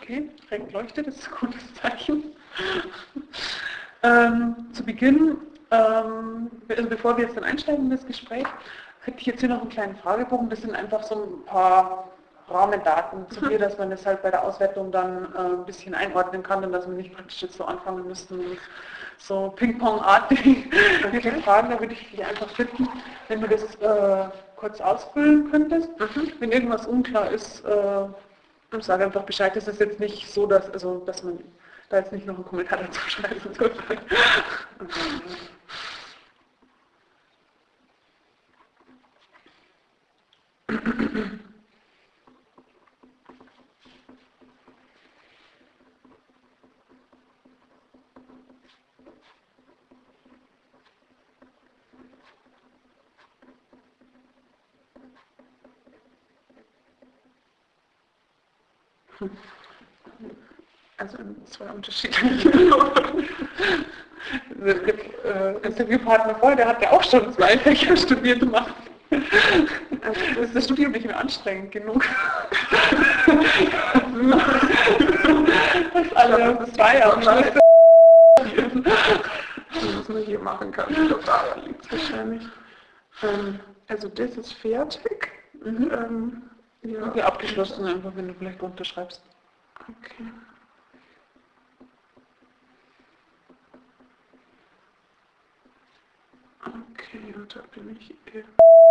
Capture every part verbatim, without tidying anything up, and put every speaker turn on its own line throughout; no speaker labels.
Okay, direkt leuchtet, das ist ein gutes Zeichen. ähm, zu Beginn, ähm, also bevor wir jetzt dann einsteigen in das Gespräch, hätte ich jetzt hier noch einen kleinen Fragebogen. Das sind einfach so ein paar Rahmendaten zu dir, dass man das halt bei der Auswertung dann äh, ein bisschen einordnen kann und dass wir nicht praktisch jetzt so anfangen müssten, so Ping-Pong-artig okay. Fragen. Da würde ich dich einfach bitten, wenn du das äh, kurz ausfüllen könntest. Mhm. Wenn irgendwas unklar ist, äh, ich sage einfach Bescheid. Das ist jetzt nicht so, dass, also, dass man da jetzt nicht noch einen Kommentar dazu schreiben dürfte. Also in zwei unterschiedlichen Der Interviewpartner vorher, der hat ja auch schon zwei Fächer studiert gemacht. Also ist das Studium nicht mehr anstrengend genug? Das alle zwei Jahre.
Was man hier machen kann, ich glaube, daran liegt es wahrscheinlich. Ähm, also das ist fertig.
Mhm.
Ähm, ja.
Okay, abgeschlossen einfach, wenn du vielleicht unterschreibst.
Okay. Okay, und da bin ich eh.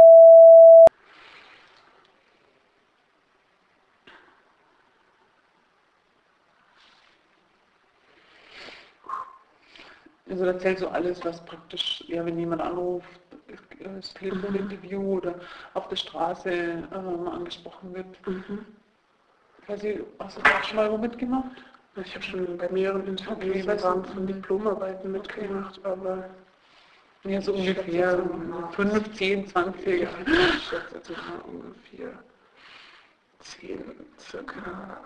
Also da zählt so alles, was praktisch, ja, wenn jemand anruft, das Telefoninterview mhm. oder auf der Straße ähm, angesprochen wird. Mhm. Quasi, hast du da schon mal wo mitgemacht?
Ich habe schon bei mehreren Interviews okay, im Rahmen von Diplomarbeiten mitgemacht, okay. aber
ja, so ungefähr fünfzehn, zwanzig.
Ja, ich schätze jetzt mal ungefähr zehn circa.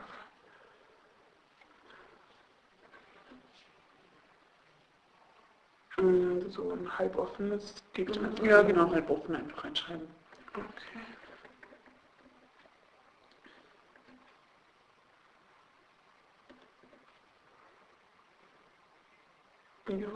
So ein halboffenes geht
dann. Ja, genau, halboffen einfach reinschreiben.
Okay. Ja.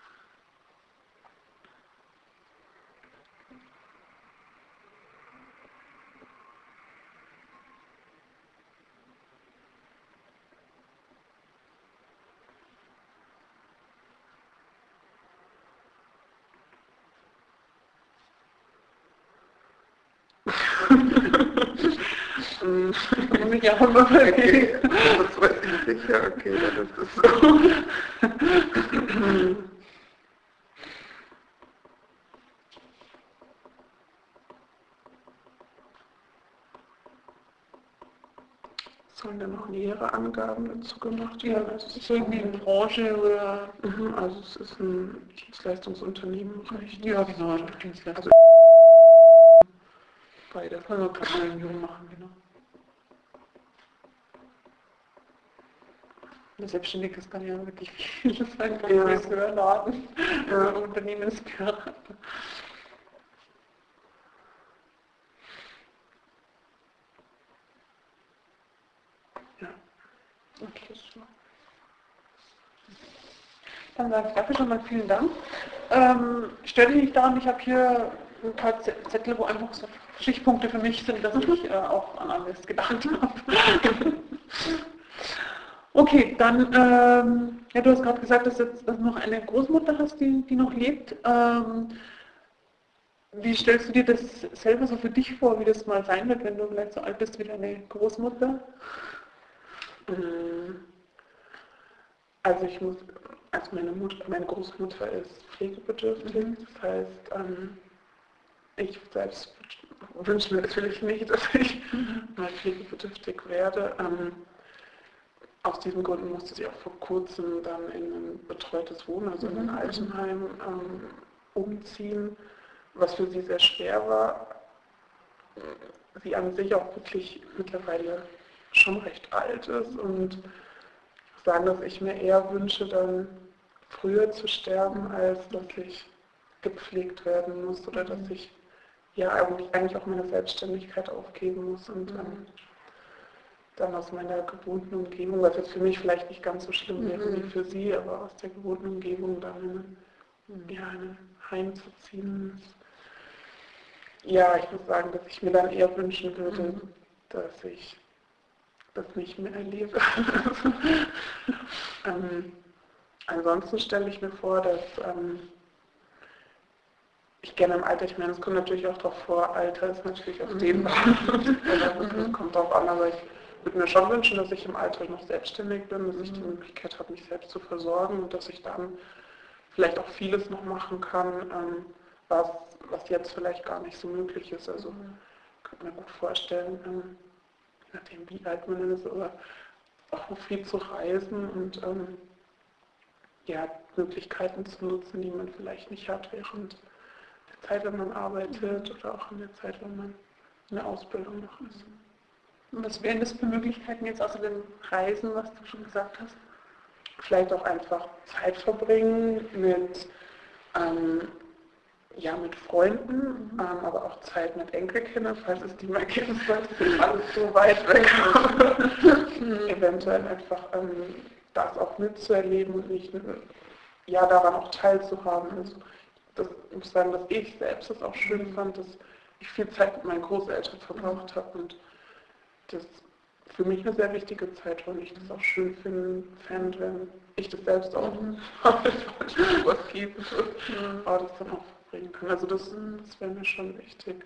Da muss ich ja auch immer
okay, das weiß ich sicher, okay, dann ist es so. Sollen da noch nähere Angaben dazu gemacht werden?
Ja, also ist irgendwie eine Branche oder...
Mhm, also es ist ein Dienstleistungsunternehmen,
richtig? Ja, genau, Dienstleistung. Also beide. Also kann man irgendwie machen, genau. Eine Selbstständige kann ja wirklich viel sein, kann ja. Friseurladen, ja. Unternehmensberater. Ja, okay, so. Dann sage ich dafür schon mal vielen Dank. Ähm, stört dich nicht daran, ich habe hier ein paar Zettel, wo einfach so Stichpunkte für mich sind, dass ich äh, auch an alles gedacht habe. Okay, dann, ähm, ja, du hast gerade gesagt, dass, jetzt, dass du noch eine Großmutter hast, die, die noch lebt. Ähm, wie stellst du dir das selber so für dich vor, wie das mal sein wird, wenn du vielleicht so alt bist wie deine Großmutter?
Also ich muss, also meine Mutter, meine Großmutter ist pflegebedürftig, mhm. das heißt, ähm, ich selbst wünsche mir natürlich nicht, dass ich mhm. mal pflegebedürftig werde. Ähm, aus diesen Gründen musste sie auch vor kurzem dann in ein betreutes Wohnen, also in ein Altenheim, ähm, umziehen, was für sie sehr schwer war. Sie an sich auch wirklich mittlerweile schon recht alt ist und sagen, dass ich mir eher wünsche, dann früher zu sterben, als dass ich gepflegt werden muss oder dass ich ja eigentlich auch meine Selbstständigkeit aufgeben muss und dann dann aus meiner gewohnten Umgebung, was jetzt für mich vielleicht nicht ganz so schlimm wäre
Mhm.
wie für sie, aber aus der gewohnten Umgebung dann in, ja, in ein Heim zu ziehen. Ja, ich muss sagen, dass ich mir dann eher wünschen würde,
Mhm.
dass ich das nicht mehr erlebe. ähm, ansonsten stelle ich mir vor, dass ähm, ich gerne im Alter, ich meine, es kommt natürlich auch darauf vor, Alter ist natürlich auch dehnbar, das kommt darauf an, aber ich würde mir schon wünschen, dass ich im Alter noch selbstständig bin, dass ich die Möglichkeit habe, mich selbst zu versorgen und dass ich dann vielleicht auch vieles noch machen kann, ähm, was, was jetzt vielleicht gar nicht so möglich ist. Also ich könnte mir gut vorstellen, ähm, je nachdem wie alt man ist, oder auch noch viel zu reisen und ähm, ja, Möglichkeiten zu nutzen, die man vielleicht nicht hat während der Zeit, wenn man arbeitet oder auch in der Zeit, wenn man in der Ausbildung noch ist.
Und was wären das für Möglichkeiten jetzt außer dem Reisen, was du schon gesagt hast?
Vielleicht auch einfach Zeit verbringen mit, ähm, ja, mit Freunden, mhm. ähm, aber auch Zeit mit Enkelkindern, falls es die mal geben sollte, ist alles so weit weg. mhm. Eventuell einfach ähm, das auch mitzuerleben und nicht ja, daran auch teilzuhaben. Also, das, ich muss sagen, dass ich selbst das auch schön fand, dass ich viel Zeit mit meinen Großeltern verbracht habe und das für mich eine sehr wichtige Zeit war und ich das auch schön fände, wenn ich das selbst auch mhm. was geben würde, mhm. aber das dann auch verbringen kann. Also das, das wäre mir schon wichtig.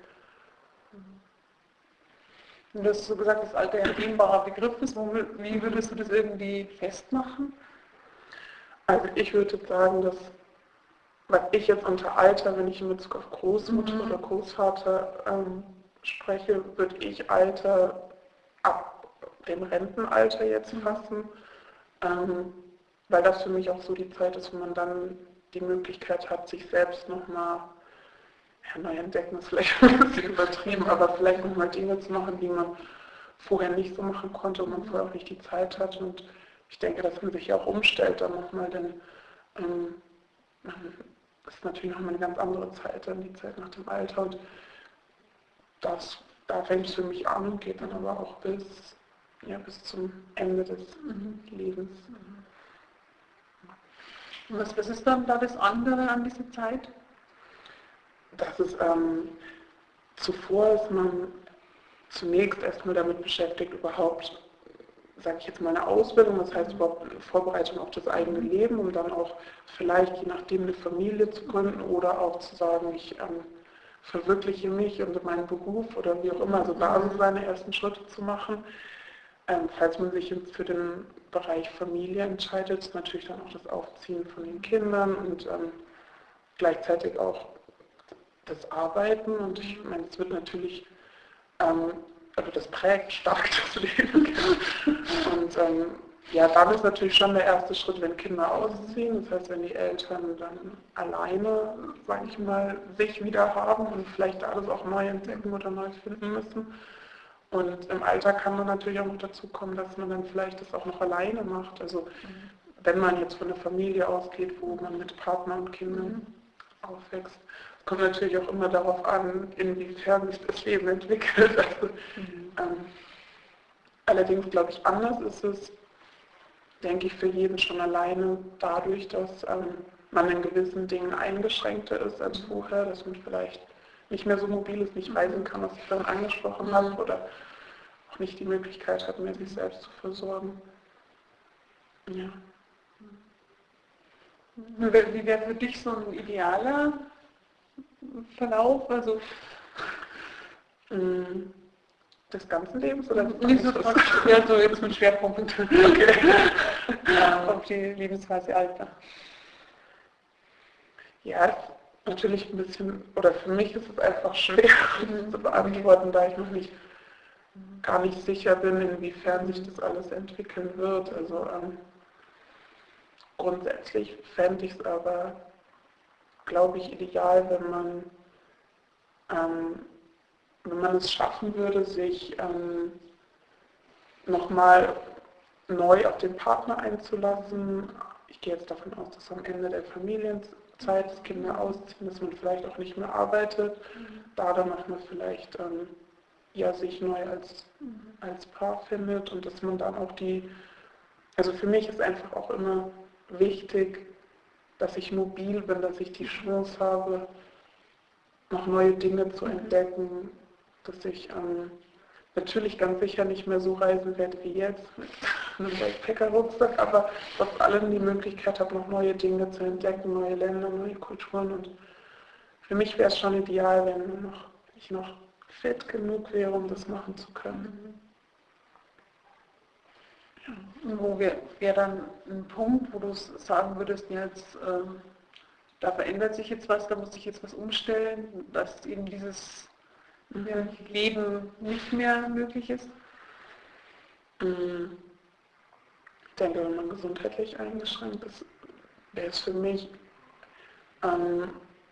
Und du hast so gesagt, das Alter ein dehnbarer Begriff ist. Wie würdest du das irgendwie festmachen?
Also ich würde sagen, dass was ich jetzt unter Alter, wenn ich in Bezug auf Großmutter mhm. oder Großvater ähm, spreche, würde ich Alter ab dem Rentenalter jetzt fassen, ähm, weil das für mich auch so die Zeit ist, wo man dann die Möglichkeit hat, sich selbst nochmal, ja, neu entdecken ist vielleicht ein bisschen übertrieben, aber vielleicht nochmal Dinge zu machen, die man vorher nicht so machen konnte und man vorher auch nicht die Zeit hat. Und ich denke, dass man sich ja auch umstellt dann nochmal, denn ähm, das ist natürlich nochmal eine ganz andere Zeit, dann die Zeit nach dem Alter. Und das, da fängt es für mich an und geht dann aber auch bis, ja, bis zum Ende des mhm. Lebens.
Und was, was ist dann da das andere an dieser Zeit?
Das ist, ähm, zuvor ist man zunächst erstmal damit beschäftigt, überhaupt, sage ich jetzt mal, eine Ausbildung, das heißt überhaupt eine Vorbereitung auf das eigene Leben, um dann auch vielleicht je nachdem eine Familie zu gründen oder auch zu sagen, ich ähm, verwirkliche mich und meinen Beruf oder wie auch immer, also da so seine ersten Schritte zu machen. Ähm, falls man sich jetzt für den Bereich Familie entscheidet, ist natürlich dann auch das Aufziehen von den Kindern und ähm, gleichzeitig auch das Arbeiten. Und ich meine, es wird natürlich, ähm, also das prägt stark das Leben. Und ähm, ja, dann ist natürlich schon der erste Schritt, wenn Kinder ausziehen. Das heißt, wenn die Eltern dann alleine, sage ich mal, sich wieder haben und vielleicht alles auch neu entdecken oder neu finden müssen. Und im Alter kann man natürlich auch noch dazu kommen, dass man dann vielleicht das auch noch alleine macht. Also wenn man jetzt von einer Familie ausgeht, wo man mit Partner und Kindern aufwächst, kommt natürlich auch immer darauf an, inwiefern sich das Leben entwickelt. Also, mhm. ähm, allerdings glaube ich, anders ist es, denke ich, für jeden schon alleine dadurch, dass ähm, man in gewissen Dingen eingeschränkter ist als vorher, dass man vielleicht nicht mehr so mobil ist, nicht reisen kann, was ich vorhin angesprochen mhm. habe, oder auch nicht die Möglichkeit hat, mehr sich selbst zu versorgen. Ja.
Wie wäre für dich so ein idealer Verlauf? Also
des ganzen Lebens oder
nicht so praktisch, ja, so jetzt mit Schwerpunkt okay. ähm, auf die Lebensphase Alter.
Ja, natürlich ein bisschen, oder für mich ist es einfach schwer mhm. zu beantworten, da ich noch nicht gar nicht sicher bin, inwiefern sich das alles entwickeln wird. Also ähm, grundsätzlich fände ich es aber, glaube ich, ideal, wenn man ähm, wenn man es schaffen würde, sich ähm, nochmal neu auf den Partner einzulassen. Ich gehe jetzt davon aus, dass am Ende der Familienzeit das Kinder ausziehen, dass man vielleicht auch nicht mehr arbeitet, mhm. da dann nochmal vielleicht ähm, ja, sich neu als, als Paar findet und dass man dann auch die, also für mich ist einfach auch immer wichtig, dass ich mobil bin, dass ich die Chance habe, noch neue Dinge zu entdecken, dass ich ähm, natürlich ganz sicher nicht mehr so reisen werde wie jetzt mit einem Backpacker-Rucksack, aber trotz allem die Möglichkeit habe, noch neue Dinge zu entdecken, neue Länder, neue Kulturen. Und für mich wäre es schon ideal, wenn noch, ich noch fit genug wäre, um das machen zu können.
Und wo wäre wär dann ein Punkt, wo du sagen würdest, jetzt, ähm, da verändert sich jetzt was, da muss ich jetzt was umstellen, dass eben dieses ja, Leben nicht mehr möglich ist?
Ich denke, wenn man gesundheitlich eingeschränkt ist, wäre es für mich, ähm,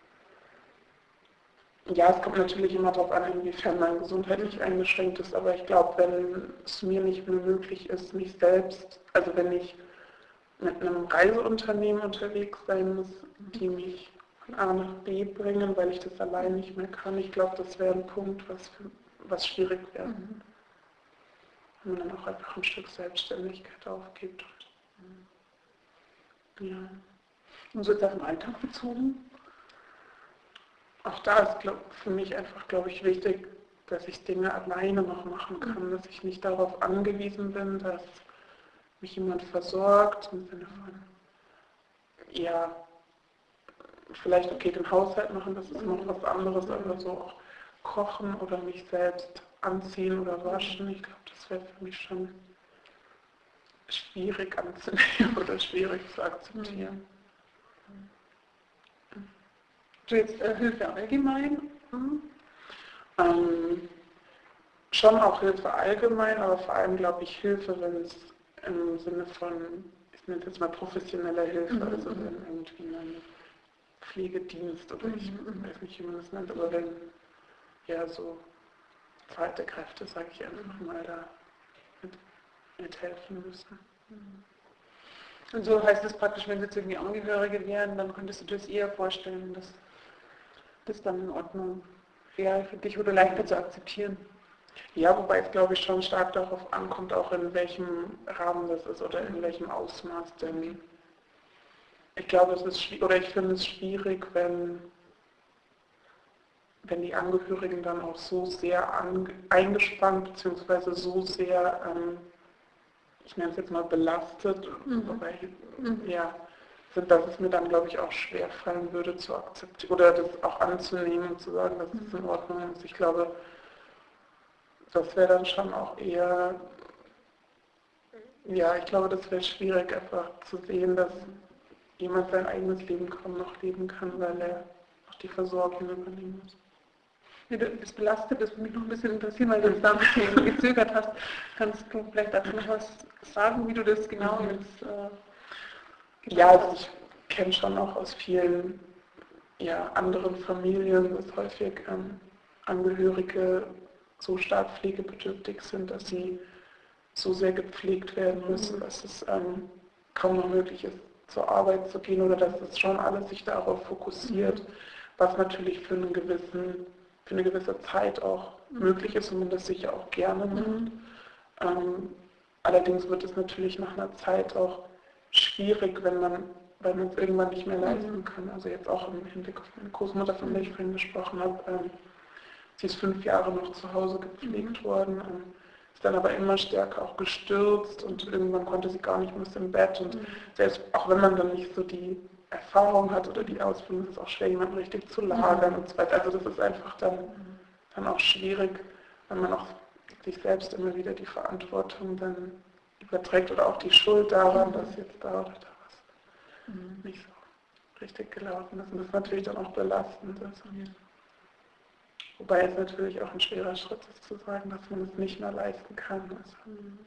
ja, es kommt natürlich immer darauf an, inwiefern man gesundheitlich eingeschränkt ist, aber ich glaube, wenn es mir nicht mehr möglich ist, mich selbst, also wenn ich mit einem Reiseunternehmen unterwegs sein muss, die mich von A nach B bringen, weil ich das allein nicht mehr kann, ich glaube, das wäre ein Punkt, was, für, was schwierig wäre. Mhm. Wenn man dann auch einfach ein Stück Selbstständigkeit aufgibt. Ja.
Und so ist das im Alltag bezogen?
Auch da ist glaub, für mich einfach, glaube ich, wichtig, dass ich Dinge alleine noch machen kann, dass ich nicht darauf angewiesen bin, dass mich jemand versorgt, im Sinne von, ja, vielleicht okay, den Haushalt machen, das ist noch was anderes, aber so auch kochen oder mich selbst anziehen oder waschen, ich glaube, das wäre für mich schon schwierig anzunehmen oder schwierig zu akzeptieren.
Du jetzt äh, Hilfe allgemein? Mhm.
Ähm, schon auch Hilfe allgemein, aber vor allem glaube ich Hilfe, wenn es im Sinne von, ich nenne es jetzt mal professionelle Hilfe, mhm. also wenn irgendwie ein Pflegedienst oder ich mhm. weiß nicht, wie man das nennt, aber wenn ja so zweite Kräfte, sage ich einfach mal, da mit, mithelfen müssen.
Und so heißt es praktisch, wenn es jetzt irgendwie Angehörige wären, dann könntest du dir das eher vorstellen, dass das dann in Ordnung wäre für dich oder leichter zu akzeptieren.
Ja, wobei es glaube ich schon stark darauf ankommt, auch in welchem Rahmen das ist oder in welchem Ausmaß, denn ich glaube, es ist oder ich finde es schwierig, wenn, wenn die Angehörigen dann auch so sehr an, eingespannt bzw. so sehr, ähm, ich nenne es jetzt mal belastet, mhm. wobei, mhm. ja, sind, dass es mir dann, glaube ich, auch schwer fallen würde zu akzeptieren oder das auch anzunehmen und zu sagen, dass es in Ordnung ist. Ich glaube, das wäre dann schon auch eher, ja, ich glaube, das wäre schwierig, einfach zu sehen, dass jemand sein eigenes Leben kaum noch leben kann, weil er auch die Versorgung übernehmen muss.
Ja, das belastet, das würde mich noch ein bisschen interessieren, weil du jetzt da ein bisschen gezögert hast. Kannst du vielleicht dazu noch was sagen, wie du das genau
mhm.
jetzt äh,
ja, also ich kenne schon auch aus vielen ja, anderen Familien, dass häufig ähm, Angehörige so stark pflegebedürftig sind, dass sie so sehr gepflegt werden müssen, dass es ähm, kaum noch möglich ist, zur Arbeit zu gehen oder dass es schon alles sich darauf fokussiert, was natürlich für, einen gewissen, für eine gewisse Zeit auch möglich ist und man das sicher auch gerne macht. Ähm, allerdings wird es natürlich nach einer Zeit auch schwierig, wenn man, weil man es irgendwann nicht mehr leisten kann. Also jetzt auch im Hinblick auf meine Großmutter, von der ich vorhin gesprochen habe. Ähm, sie ist fünf Jahre noch zu Hause gepflegt worden, ähm, ist dann aber immer stärker auch gestürzt und irgendwann konnte sie gar nicht mehr im Bett. Und selbst auch wenn man dann nicht so die Erfahrung hat oder die Ausbildung, ist es auch schwer, jemanden richtig zu lagern und so weiter. Also das ist einfach dann, dann auch schwierig, wenn man auch sich selbst immer wieder die Verantwortung dann überträgt oder auch die Schuld daran, dass jetzt da oder da was mhm. nicht so richtig gelaufen ist. Und das ist natürlich dann auch belastend. Also, ja. Wobei es natürlich auch ein schwerer Schritt ist zu sagen, dass man es nicht mehr leisten kann. Also, mhm.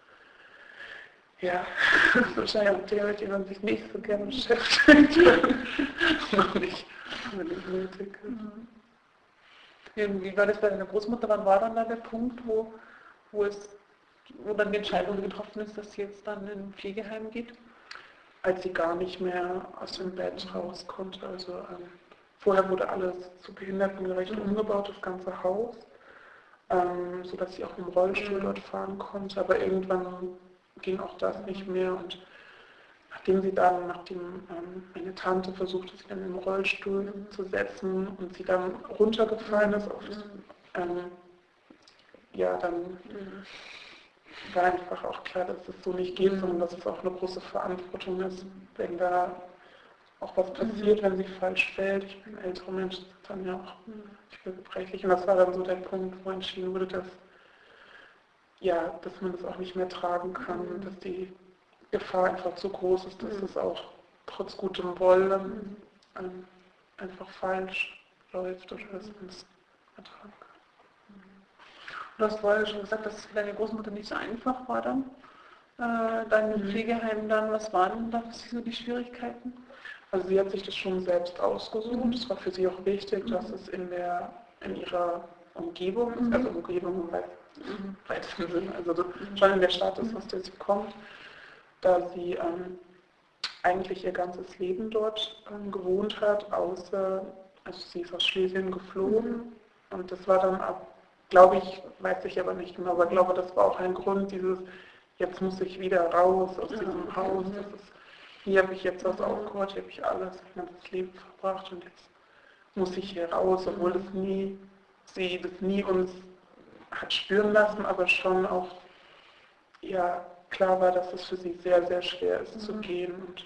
Ja, das ist wahrscheinlich auch ein Thema, mit dem man sich nicht so gerne beschäftigt, noch nicht unbedingt nötig ist.
Mhm. Wie war das bei deiner Großmutter? Wann war dann da der Punkt, wo, wo, es, wo dann die Entscheidung getroffen ist, dass sie jetzt dann in ein Pflegeheim geht?
Als sie gar nicht mehr aus dem Bett raus konnte. Also ähm, vorher wurde alles zu behindertengerecht mhm. umgebaut, das ganze Haus. ähm, sodass sie auch im Rollstuhl dort fahren konnte. Aber irgendwann ging auch das nicht mehr und nachdem sie dann, nachdem ähm, meine Tante versuchte, sie dann im Rollstuhl
Mhm.
zu setzen und sie dann runtergefallen ist, auf das, ähm, ja, dann
Mhm.
war einfach auch klar, dass es so nicht geht,
Mhm.
sondern dass es auch eine große Verantwortung ist, wenn da auch was
Mhm.
passiert, wenn sie falsch fällt. Ich bin ältere Menschen, sind dann ja auch
Mhm.
viel gebrechlich. Und das war dann so der Punkt, wo entschieden wurde, dass, ja, dass man das auch nicht mehr tragen kann,
Mhm.
dass die Gefahr einfach zu groß ist, dass
Mhm.
es auch trotz gutem Wollen
Mhm.
ähm, einfach falsch läuft oder dass man es ertragen kann.
Du hast vorher schon gesagt, dass es für deine Großmutter nicht so einfach war dann, äh, dein
Mhm.
Pflegeheim dann. Was waren da für Sie so die Schwierigkeiten?
Also sie hat sich das schon selbst ausgesucht.
Mhm.
Es war für sie auch wichtig, dass
Mhm.
es in der in ihrer Umgebung ist,
Mhm.
also Umgebung im weit-
Mhm.
weitesten Sinne, also das
Mhm.
schon in der Stadt ist,
Mhm.
aus der sie kommt, da sie ähm, eigentlich ihr ganzes Leben dort ähm, gewohnt hat, außer, also sie ist aus Schlesien geflohen und das war dann ab, glaube ich, weiß ich aber nicht genau, aber glaube, das war auch ein Grund, dieses, jetzt muss ich wieder raus aus
Ja,
diesem
okay.
Haus,
Mhm.
das ist, hier habe ich jetzt was
Mhm.
aufgehört, hier habe ich alles, mein ganzes Leben verbracht und jetzt muss ich hier raus, obwohl
Mhm.
das nie, sie das nie uns hat spüren lassen, aber schon auch, ja, klar war, dass es für sie sehr, sehr schwer ist
Mhm.
zu gehen und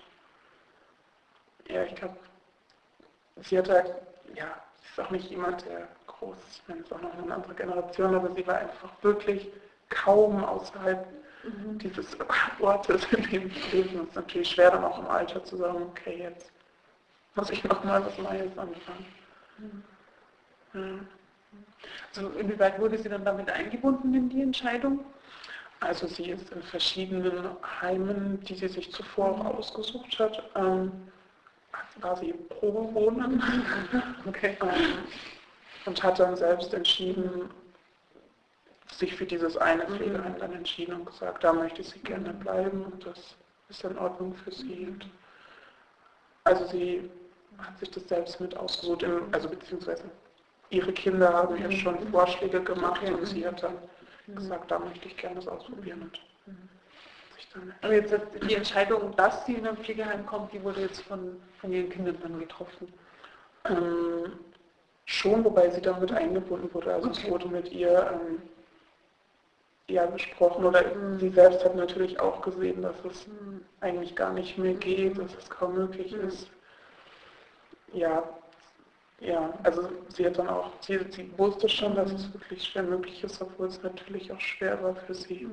ja, ich glaube, sie hat halt, ja, sie ist auch nicht jemand, der groß ist, ich meine, es ist auch noch eine andere Generation, aber sie war einfach wirklich kaum außerhalb
Mhm.
dieses Ortes, in dem sie leben. Es ist natürlich schwer, dann auch im Alter zu sagen, okay, jetzt muss ich nochmal was Neues anfangen.
Mhm.
Ja.
Also inwieweit wurde sie dann damit eingebunden in die Entscheidung?
Also sie ist in verschiedenen Heimen, die sie sich zuvor auch ausgesucht hat, ähm, war sie Probewohnerin
Okay.
ähm, und hat dann selbst entschieden, sich für dieses eine Pflegeheim dann entschieden und gesagt, da möchte sie gerne bleiben und das ist in Ordnung für sie. Und also sie hat sich das selbst mit ausgesucht, im, also beziehungsweise ihre Kinder haben ihr schon Vorschläge gemacht
Okay.
und sie hat dann gesagt, da möchte ich gerne das ausprobieren und sich dann
Aber jetzt hat die Entscheidung, dass sie in ein Pflegeheim kommt, die wurde jetzt von, von ihren Kindern dann getroffen.
ähm, schon, wobei sie dann mit eingebunden wurde. Also
Okay.
es wurde mit ihr ähm, ja, besprochen oder sie selbst hat natürlich auch gesehen, dass es eigentlich gar nicht mehr geht, dass es kaum möglich ist. Ja, ja, also sie hat dann auch, sie, sie wusste schon, dass es wirklich schwer möglich ist, obwohl es natürlich auch schwer war für sie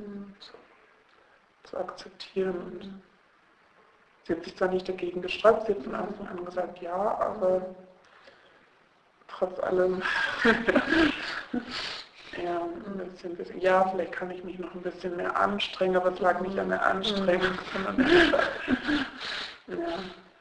zu, zu akzeptieren. Und sie hat sich zwar nicht dagegen gesträubt, sie hat von Anfang an gesagt, ja, aber trotz allem, ja, ein bisschen, ein bisschen, ja, vielleicht kann ich mich noch ein bisschen mehr anstrengen, aber es lag nicht an der Anstrengung, sondern einfach, ja.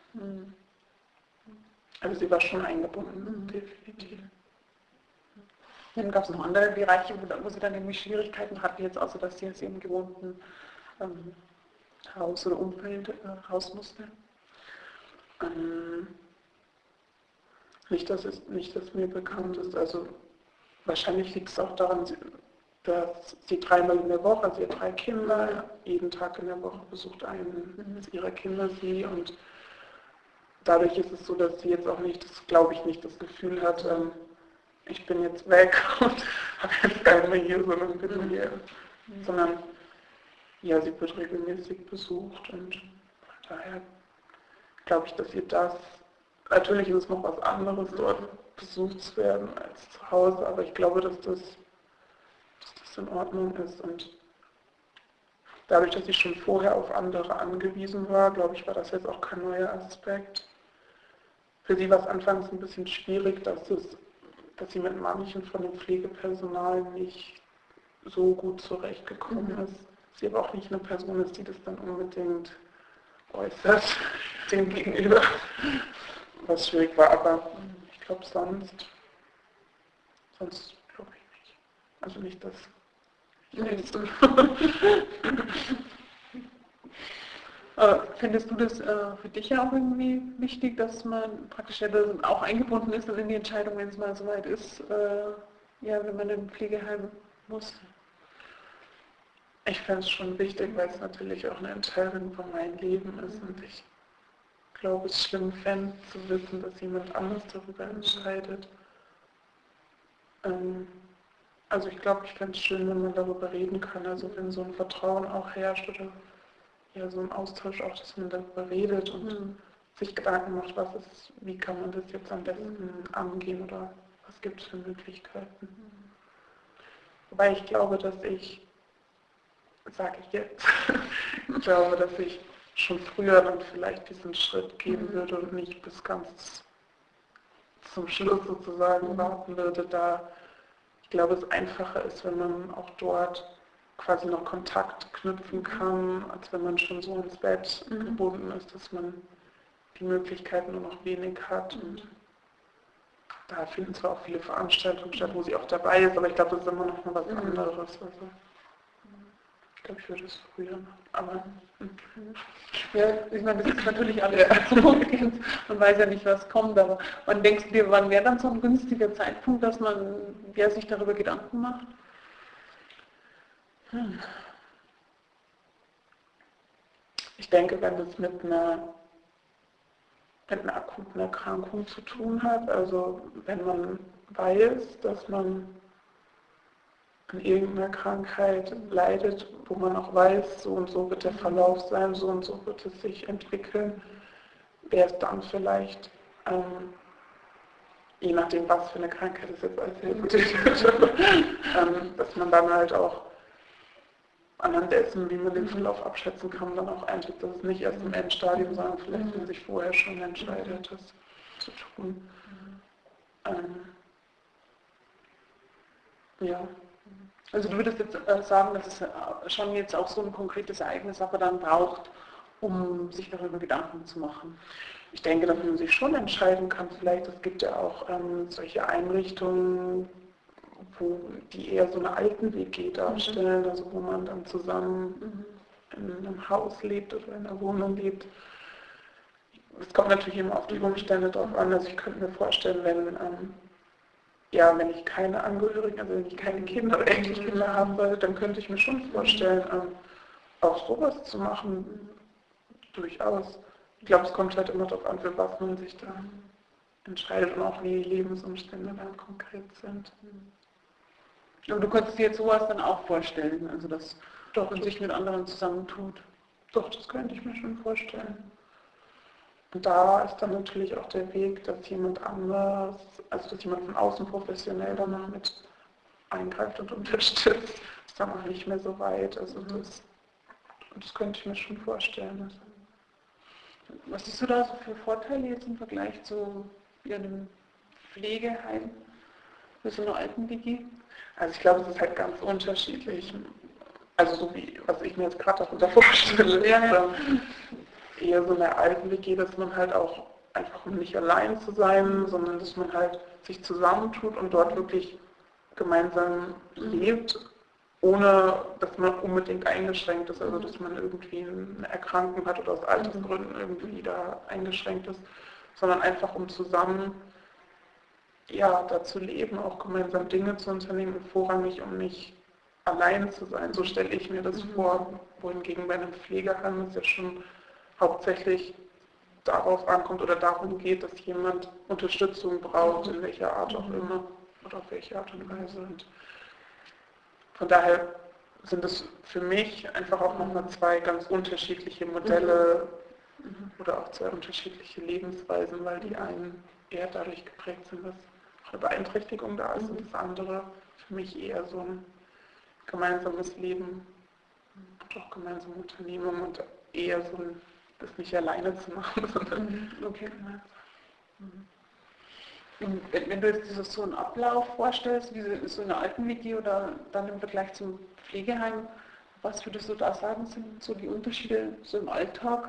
Also sie war schon eingebunden, definitiv.
Dann gab es noch andere Bereiche, wo, wo sie dann irgendwie Schwierigkeiten hatten, jetzt außer dass sie aus ihrem gewohnten ähm, Haus oder Umfeld äh, raus musste.
Ähm, nicht, dass es nicht, dass mir bekannt ist. Also wahrscheinlich liegt es auch daran, dass sie dreimal in der Woche, also sie hat drei Kinder, jeden Tag in der Woche besucht einen ihrer Kinder sie und dadurch ist es so, dass sie jetzt auch nicht, das glaube ich nicht, das Gefühl hat, ähm, ich bin jetzt weg und habe jetzt keinen mehr hier, sondern bin hier. Sondern ja, sie wird regelmäßig besucht und von daher glaube ich, dass ihr das, natürlich ist es noch was anderes, dort besucht zu werden als zu Hause, aber ich glaube, dass das, dass das in Ordnung ist und dadurch, dass ich schon vorher auf andere angewiesen war, glaube ich, war das jetzt auch kein neuer Aspekt. Für sie war es anfangs ein bisschen schwierig, dass, es, dass sie mit manchen von dem Pflegepersonal nicht so gut zurechtgekommen
Mhm.
ist. Sie aber auch nicht eine Person ist, die das dann unbedingt äußert, dem Gegenüber, was schwierig war, aber ich glaube sonst, sonst glaube ich nicht. Also nicht, dass ich jetzt
Äh, findest du das äh, für dich ja auch irgendwie wichtig, dass man praktisch ja da auch eingebunden ist in die Entscheidung, wenn es mal soweit ist, äh, ja, wenn man im Pflegeheim muss?
Ich fände es schon wichtig, weil es natürlich auch eine Entscheidung von meinem Leben ist und ich glaube, es schlimm fände zu wissen, dass jemand anders darüber entscheidet. Ähm, also ich glaube, ich fände es schön, wenn man darüber reden kann, also wenn so ein Vertrauen auch herrscht oder ja so ein Austausch auch, dass man darüber redet und mhm. sich Gedanken macht, was ist, wie kann man das jetzt am besten angehen oder was gibt es für Möglichkeiten. Mhm. Wobei ich glaube, dass ich, sage ich jetzt, ich glaube, dass ich schon früher dann vielleicht diesen Schritt gehen mhm. würde und nicht bis ganz zum Schluss sozusagen mhm. warten würde, da ich glaube, es einfacher ist, wenn man auch dort quasi noch Kontakt knüpfen kann, als wenn man schon so ins Bett mhm. gebunden ist, dass man die Möglichkeiten nur noch wenig hat. Und da finden zwar auch viele Veranstaltungen statt, wo sie auch dabei ist, aber ich glaube, das ist immer noch mal was anderes. Also, ich glaube, ich würde es früher machen. Aber
ja, ich meine, das ist natürlich alles in der Zukunft. Man weiß ja nicht, was kommt, aber man denkt dir, wann wäre dann so ein günstiger Zeitpunkt, dass man ja, sich darüber Gedanken macht?
Hm. Ich denke, wenn es mit einer, mit einer akuten Erkrankung zu tun hat, also wenn man weiß, dass man an irgendeiner Krankheit leidet, wo man auch weiß, so und so wird der Verlauf sein, so und so wird es sich entwickeln, wäre es dann vielleicht, ähm, je nachdem, was für eine Krankheit es jetzt als hypothetisch ähm, dass man dann halt auch anhand dessen, wie man den Verlauf abschätzen kann, dann auch einschätzt, dass es nicht erst im Endstadium, sondern vielleicht man sich vorher schon entscheidet, das zu tun. Ähm, ja.
Also du würdest jetzt äh, sagen, dass es äh, schon jetzt auch so ein konkretes Ereignis aber dann braucht, um sich darüber Gedanken zu machen.
Ich denke, dass man sich schon entscheiden kann. Vielleicht, es gibt ja auch ähm, solche Einrichtungen, wo die eher so eine Alten-W G darstellen, mhm. also wo man dann zusammen mhm. in einem Haus lebt oder in einer Wohnung lebt. Es kommt natürlich immer auf die Umstände drauf an. Also ich könnte mir vorstellen, wenn ähm, ja, wenn ich keine Angehörigen, also wenn ich keine Kinder oder Enkelkinder haben würde, dann könnte ich mir schon vorstellen, ähm, auch sowas zu machen, durchaus. Ich glaube, es kommt halt immer darauf an, für was man sich da entscheidet und auch wie die Lebensumstände dann konkret sind.
Aber du könntest dir jetzt sowas dann auch vorstellen, also dass doch man sich mit anderen zusammentut.
Doch, das könnte ich mir schon vorstellen. Und da ist dann natürlich auch der Weg, dass jemand anders, also dass jemand von außen professionell dann noch mit eingreift und unterstützt, ist dann auch nicht mehr so weit. Also das, das könnte ich mir schon vorstellen. Also.
Was siehst du da so für Vorteile jetzt im Vergleich zu ja, einem Pflegeheim für so eine Alten-W G?
Also ich glaube, es ist halt ganz unterschiedlich. Also so wie, was ich mir jetzt gerade darunter vorstelle, ja, ja. eher so eine Alten-W G, dass man halt auch einfach, um nicht allein zu sein, sondern dass man halt sich zusammentut und dort wirklich gemeinsam lebt, ohne dass man unbedingt eingeschränkt ist, also dass man irgendwie eine Erkrankung hat oder aus Altersgründen irgendwie da eingeschränkt ist, sondern einfach um zusammen ja, da zu leben, auch gemeinsam Dinge zu unternehmen und vorrangig um nicht allein zu sein. So stelle ich mir das vor, wohingegen bei einem Pflegeheim es ja schon hauptsächlich darauf ankommt oder darum geht, dass jemand Unterstützung braucht, in welcher Art auch immer oder auf welche Art und Weise. Und von daher sind es für mich einfach auch nochmal zwei ganz unterschiedliche Modelle mhm. oder auch zwei unterschiedliche Lebensweisen, weil die einen eher dadurch geprägt sind, dass eine Beeinträchtigung da ist mhm. und das andere für mich eher so ein gemeinsames Leben und auch gemeinsame Unternehmung und eher so ein, das nicht alleine zu machen, sondern mhm. okay, gemeinsam.
Mhm. Und wenn, wenn du jetzt dieses, so einen Ablauf vorstellst, wie so eine Alten-W G oder dann im Vergleich zum Pflegeheim, was würdest du da sagen, sind so die Unterschiede so im Alltag?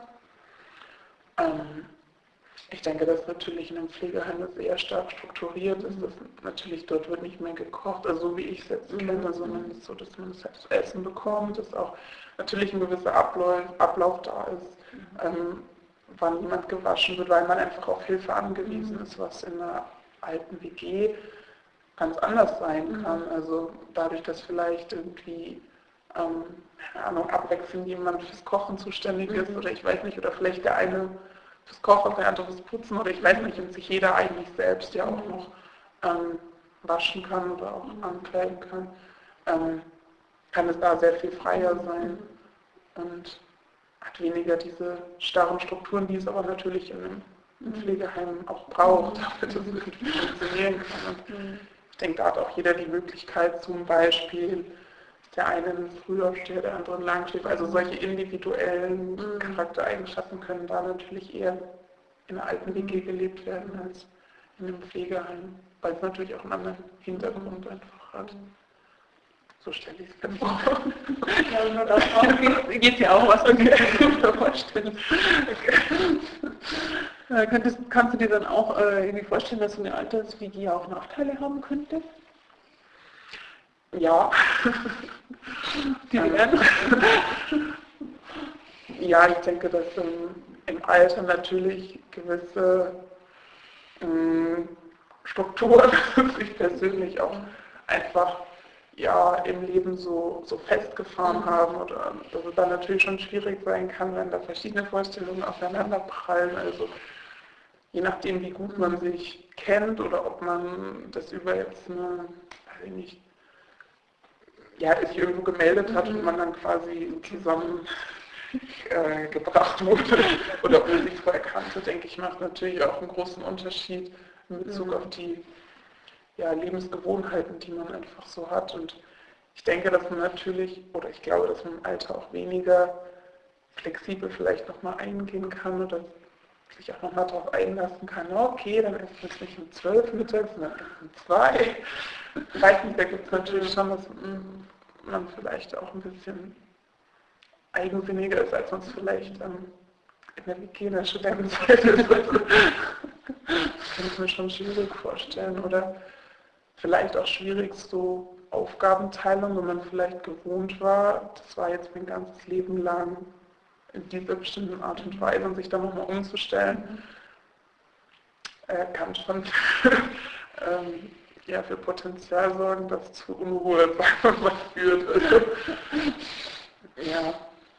Ähm, ich denke, dass natürlich in einem Pflegeheim das sehr stark strukturiert ist. Das natürlich dort wird nicht mehr gekocht, also so wie ich es jetzt mhm. kenne, sondern es ist so, dass man das halt Essen bekommt, dass auch natürlich ein gewisser Ablauf, Ablauf da ist, mhm. ähm, wann jemand gewaschen wird, weil man einfach auf Hilfe angewiesen mhm. ist, was in einer Alten-W G ganz anders sein kann. Also dadurch, dass vielleicht irgendwie, ähm, keine Ahnung, abwechselnd jemand fürs Kochen zuständig ist
Mhm.
oder ich weiß nicht, oder vielleicht der eine fürs Kochen, der andere fürs Putzen oder ich weiß nicht, und sich jeder eigentlich selbst ja auch noch ähm, waschen kann oder auch ankleiden kann, ähm, kann es da sehr viel freier sein und hat weniger diese starren Strukturen, die es aber natürlich in einem im Pflegeheim auch braucht, damit es irgendwie funktionieren kann. Und ich denke, da hat auch jeder die Möglichkeit, zum Beispiel, der eine ein Frühaufsteher, der andere ein Langschläfer, also solche individuellen Charaktereigenschaften können da natürlich eher in einer alten W G gelebt werden als in einem Pflegeheim, weil es natürlich auch einen anderen Hintergrund einfach hat. So stelle ich es mir vor.
Ja, nur das geht ja auch was, okay. Vorstellen. Okay. Äh, könntest, kannst du dir dann auch äh, irgendwie vorstellen, dass so eine Alters-W G auch Nachteile haben könnte?
Ja.
Die wären?
Ja, ich denke, dass im, im Alter natürlich gewisse ähm, Strukturen sich persönlich auch einfach ja, im Leben so, so festgefahren haben oder dass es dann natürlich schon schwierig sein kann, wenn da verschiedene Vorstellungen aufeinanderprallen. Also je nachdem, wie gut man sich kennt oder ob man das über jetzt eine, weiß ich nicht, ja, sich irgendwo gemeldet hat und man dann quasi zusammen äh, gebracht wurde oder ob man sich vorher kannte, denke ich, macht natürlich auch einen großen Unterschied in Bezug auf die ja, Lebensgewohnheiten, die man einfach so hat. Und ich denke, dass man natürlich, oder ich glaube, dass man im Alter auch weniger flexibel vielleicht nochmal eingehen kann oder sich auch nochmal darauf einlassen kann, okay, dann ist es nicht um zwölf mittags, sondern erst um zwei. Ich weiß nicht, da gibt es natürlich schon, dass man vielleicht auch ein bisschen eigensinniger ist, als man es vielleicht ähm, in der W G in der Studentenzeit ist. Also, das kann ich mir schon schwierig vorstellen. Oder vielleicht auch schwierig so Aufgabenteilung, wenn man vielleicht gewohnt war, das war jetzt mein ganzes Leben lang in dieser bestimmten Art und Weise und sich dann nochmal umzustellen, äh, kann schon ähm, ja, für Potenzial sorgen, das zu Unruhe sagen wir mal, führt. Also, ja.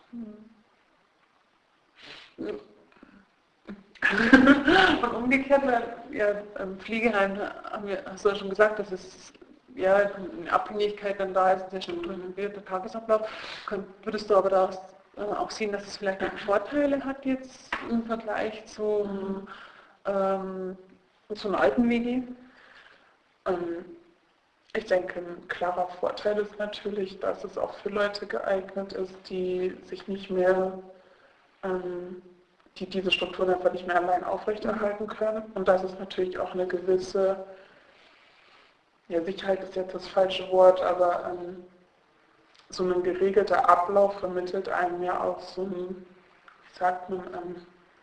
Und umgekehrt, ja, im Pflegeheim haben wir, hast du ja schon gesagt, dass es ja eine Abhängigkeit dann da ist, ein sehr strukturierter Tagesablauf. Würdest du aber daraus äh, auch sehen, dass es vielleicht auch Vorteile hat jetzt im Vergleich zu, ähm, zu einer alten W G?
Ähm, ich denke, ein klarer Vorteil ist natürlich, dass es auch für Leute geeignet ist, die sich nicht mehr ähm, die diese Strukturen einfach nicht mehr allein aufrechterhalten können. Und das ist natürlich auch eine gewisse, ja, Sicherheit ist jetzt das falsche Wort, aber ähm, so ein geregelter Ablauf vermittelt einem ja auch so ein, wie sagt man, ähm,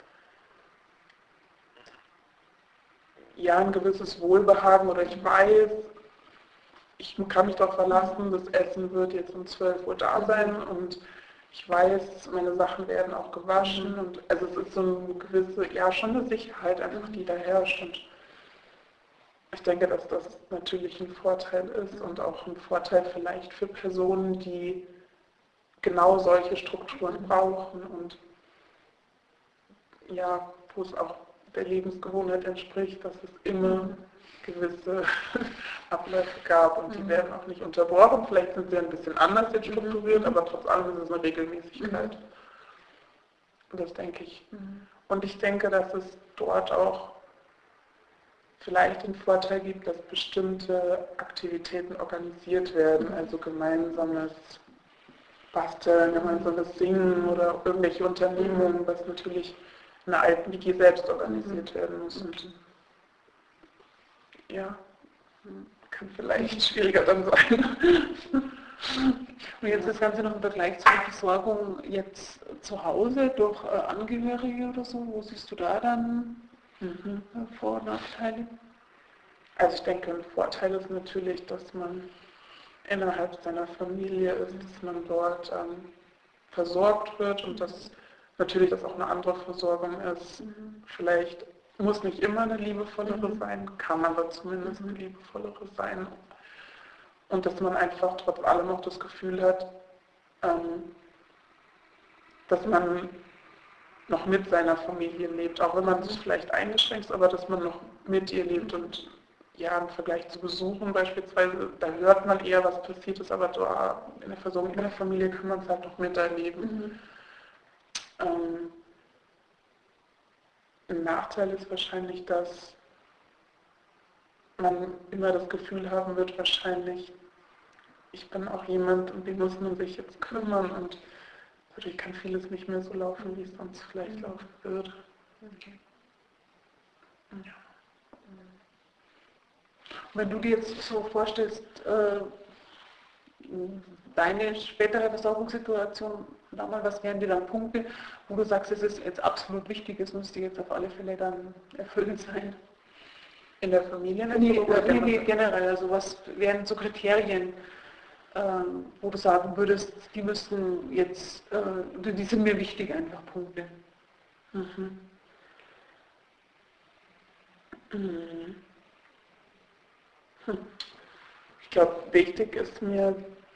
ja, ein gewisses Wohlbehagen oder ich weiß, ich kann mich darauf verlassen, das Essen wird jetzt um zwölf Uhr da sein und ich weiß, meine Sachen werden auch gewaschen und also es ist so eine gewisse, ja schon eine Sicherheit einfach, die da herrscht und ich denke, dass das natürlich ein Vorteil ist und auch ein Vorteil vielleicht für Personen, die genau solche Strukturen brauchen und ja, wo es auch der Lebensgewohnheit entspricht, dass es immer gewisse Abläufe gab und die werden auch nicht unterbrochen. Vielleicht sind sie ein bisschen anders jetzt strukturiert, aber trotz allem ist es eine Regelmäßigkeit. Und das denke ich. Und ich denke, dass es dort auch vielleicht den Vorteil gibt, dass bestimmte Aktivitäten organisiert werden, also gemeinsames Basteln, gemeinsames Singen oder irgendwelche Unternehmungen, was natürlich in der alten W G selbst organisiert werden muss. Und ja, kann vielleicht schwieriger dann sein.
Und jetzt das Ganze noch im Vergleich zur Versorgung jetzt zu Hause durch äh, Angehörige oder so, wo siehst du da dann mhm. äh, Vor- und Nachteile?
Also ich denke, ein Vorteil ist natürlich, dass man innerhalb seiner Familie ist, dass man dort ähm, versorgt wird und dass natürlich das auch eine andere Versorgung ist, mhm. vielleicht muss nicht immer eine liebevollere
Mhm.
sein, kann aber zumindest
Mhm.
eine liebevollere sein. Und dass man einfach trotz allem auch das Gefühl hat, ähm, dass man noch mit seiner Familie lebt, auch wenn man sich vielleicht eingeschränkt ist, aber dass man noch mit ihr lebt. Und ja, im Vergleich zu Besuchen beispielsweise, da hört man eher, was passiert ist, aber da in der Versorgung in der Familie kann man es halt noch miterleben.
Mhm.
Ähm, ein Nachteil ist wahrscheinlich, dass man immer das Gefühl haben wird, wahrscheinlich, ich bin auch jemand, um den muss man sich jetzt kümmern und dadurch kann vieles nicht mehr so laufen, wie es sonst vielleicht
Mhm.
laufen würde.
Okay.
Ja.
Wenn du dir jetzt so vorstellst, äh, deine spätere Versorgungssituation, damals, was wären die dann Punkte, wo du sagst, es ist jetzt absolut wichtig, es müsste jetzt auf alle Fälle dann erfüllt sein?
In der Familie
Nee,
oder
äh, nee, nee,
generell?
generell, also was wären so Kriterien, ähm, wo du sagen würdest, die müssen jetzt, äh, die sind mir wichtig einfach, Punkte.
Mhm. Mhm. Hm. Ich glaube, wichtig ist mir,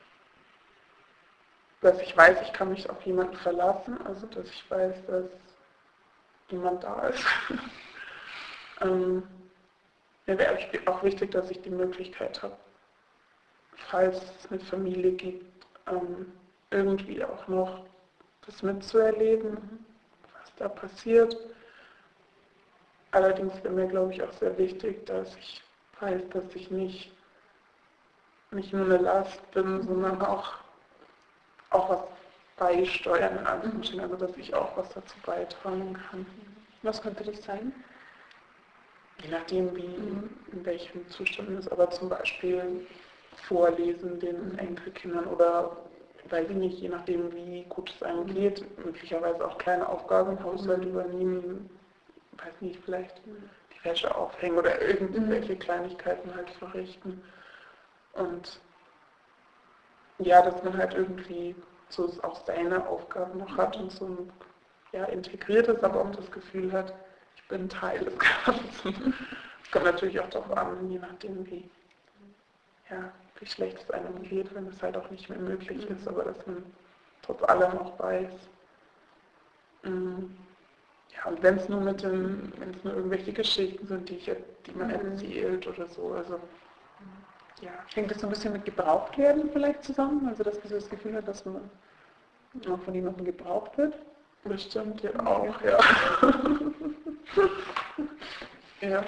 dass ich weiß, ich kann mich auf jemanden verlassen, also dass ich weiß, dass jemand da ist. ähm, Mir wäre auch wichtig, dass ich die Möglichkeit habe, falls es eine Familie gibt, ähm, irgendwie auch noch das mitzuerleben, was da passiert. Allerdings wäre mir, glaube ich, auch sehr wichtig, dass ich weiß, dass ich nicht, nicht nur eine Last bin, sondern auch, auch was beisteuern, in Anführungsstrichen, also dass ich auch was dazu beitragen kann.
Was könnte das sein?
Je nachdem, wie,
Mhm.
in welchem Zustand es ist, aber zum Beispiel vorlesen den
Mhm.
Enkelkindern oder, weiß ich nicht, je nachdem, wie gut es einem geht, möglicherweise auch kleine Aufgaben im Haushalt
Mhm.
übernehmen, weiß nicht, vielleicht die Wäsche aufhängen oder irgendwelche
Mhm.
Kleinigkeiten halt verrichten. Und ja, dass man halt irgendwie so auch seine Aufgaben noch hat und so ja, integriert ist, aber auch das Gefühl hat, ich bin Teil des Ganzen. Es kommt natürlich auch darauf an, je nachdem, wie, ja, wie schlecht es einem geht, wenn es halt auch nicht mehr möglich ist, aber dass man trotz allem auch weiß, mm, ja, und wenn es nur mit den, wenn es nur irgendwelche Geschichten sind, die, ich, die man
Mhm.
erzählt oder so, also ja.
Hängt das so ein bisschen mit gebraucht werden vielleicht zusammen? Also dass man so das Gefühl hat, dass man auch von jemandem gebraucht wird?
Bestimmt ja auch, ja. Ja.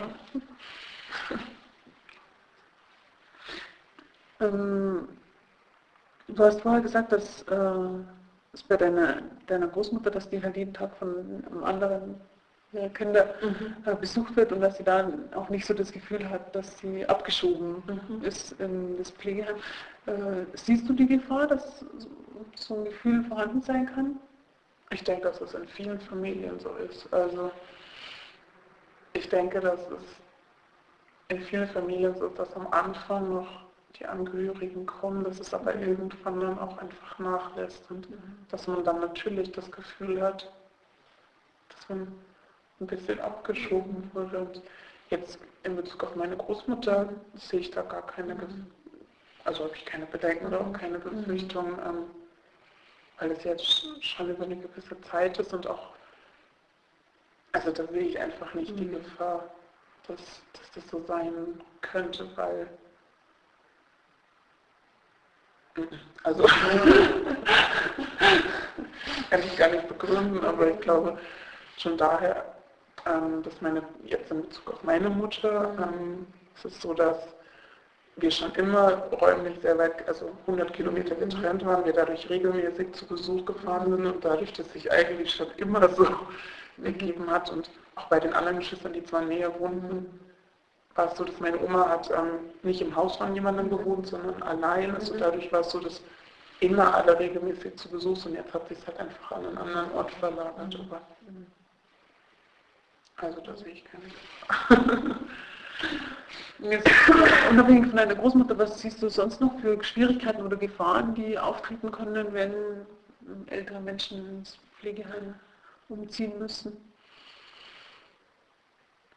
Ähm, du hast vorher gesagt, dass äh, es bei deiner, deiner Großmutter, dass die halt jeden Tag von einem anderen ihrer Kinder
Mhm.
äh, besucht wird und dass sie dann auch nicht so das Gefühl hat, dass sie abgeschoben
Mhm.
ist in das Pflegeheim. Äh, siehst du die Gefahr, dass so ein Gefühl vorhanden sein kann?
Ich denke, dass es in vielen Familien so ist. Also ich denke, dass es in vielen Familien so ist, dass am Anfang noch die Angehörigen kommen, dass es aber irgendwann dann auch einfach nachlässt und dass man dann natürlich das Gefühl hat, dass man ein bisschen abgeschoben wurde. Und jetzt in Bezug auf meine Großmutter sehe ich da gar keine, also habe ich keine Bedenken oder auch keine Befürchtungen, ähm, weil es jetzt schon über eine gewisse Zeit ist und auch, also da sehe ich einfach nicht die Gefahr, dass, dass das so sein könnte, weil, also kann ich gar nicht begründen, aber ich glaube schon daher, ähm, dass meine, jetzt in Bezug auf meine Mutter, ähm, es ist so, dass wir schon immer räumlich sehr weit, also hundert Kilometer getrennt waren, wir dadurch regelmäßig zu Besuch gefahren sind und dadurch, dass sich eigentlich schon immer so ergeben hat und auch bei den anderen Geschwistern, die zwar näher wohnten, war es so, dass meine Oma hat ähm, nicht im Haus von jemandem gewohnt, sondern allein. Also dadurch war es so, dass immer alle regelmäßig zu Besuch sind. Jetzt hat sich es halt einfach an einen anderen Ort verlagert. Aber also da sehe ich keine.
Jetzt, unabhängig von deiner Großmutter, was siehst du sonst noch für Schwierigkeiten oder Gefahren, die auftreten können, wenn ältere Menschen ins Pflegeheim umziehen müssen?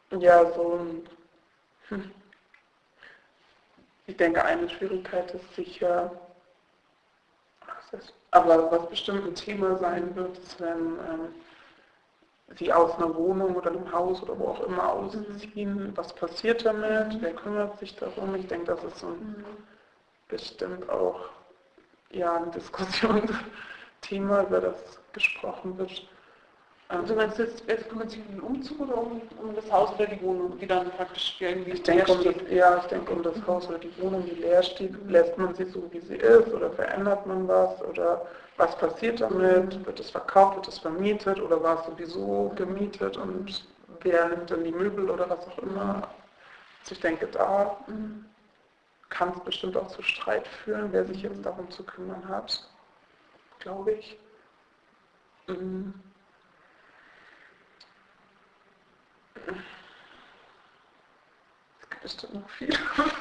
Ja, so ein, hm. Ich denke, eine Schwierigkeit ist sicher, was ist, aber was bestimmt ein Thema sein wird, ist, wenn ähm, sie aus einer Wohnung oder einem Haus oder wo auch immer ausziehen, was passiert damit, mhm. wer kümmert sich darum. Ich denke, das ist so ein mhm. bestimmt auch ja, ein Diskussionsthema, über das gesprochen wird.
Also meinst du jetzt, jetzt kümmert sich um den Umzug oder um, um das Haus oder die Wohnung, die dann praktisch irgendwie
ich denke, um das, ja, ich denke um das Haus oder die Wohnung, die leer steht, lässt man sie so, wie sie ist oder verändert man was oder was passiert damit, mhm. wird es verkauft, wird es vermietet oder war es sowieso gemietet und wer nimmt dann die Möbel oder was auch immer. Also ich denke, da mhm. kann es bestimmt auch zu Streit führen, wer sich jetzt darum zu kümmern hat, glaube ich. Mhm. Es gibt bestimmt noch viel.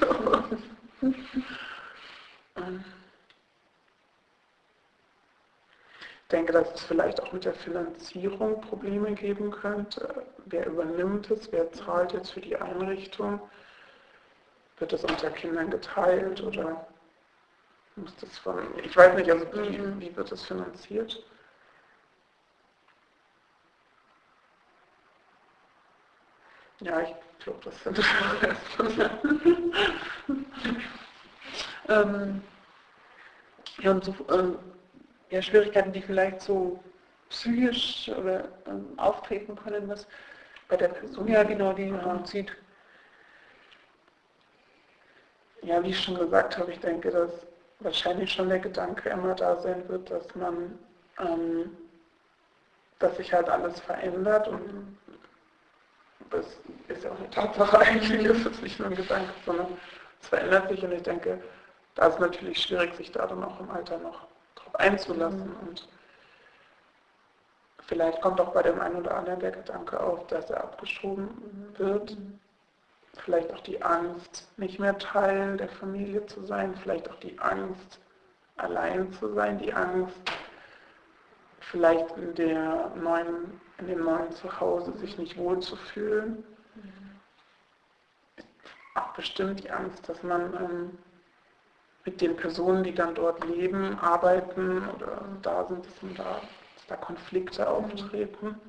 Ich denke, dass es vielleicht auch mit der Finanzierung Probleme geben könnte. Wer übernimmt es? Wer zahlt jetzt für die Einrichtung? Wird es unter Kindern geteilt oder muss das von, ich weiß nicht, also wie, wie wird das finanziert? Ja, ich glaube, das sind
ähm, ja, und so ähm, ja, Schwierigkeiten, die vielleicht so psychisch oder ähm, auftreten können, was bei der Person, ja genau, die ja. zieht. Ja, wie ich schon gesagt habe, ich denke, dass wahrscheinlich schon der Gedanke immer da sein wird, dass man, ähm, dass sich halt alles verändert und das ist ja auch eine Tatsache eigentlich, ist es nicht nur ein Gedanke, sondern es verändert sich und ich denke, da ist es natürlich schwierig, sich da dann auch im Alter noch drauf einzulassen mhm. und vielleicht kommt auch bei dem einen oder anderen der Gedanke auf, dass er abgeschoben wird. Mhm. Vielleicht auch die Angst, nicht mehr Teil der Familie zu sein, vielleicht auch die Angst, allein zu sein, die Angst, vielleicht in, der neuen, in dem neuen Zuhause sich nicht wohlzufühlen. Mhm. Auch bestimmt die Angst, dass man ähm, mit den Personen, die dann dort leben, arbeiten oder da sind, dass, man da, dass da Konflikte mhm. auftreten.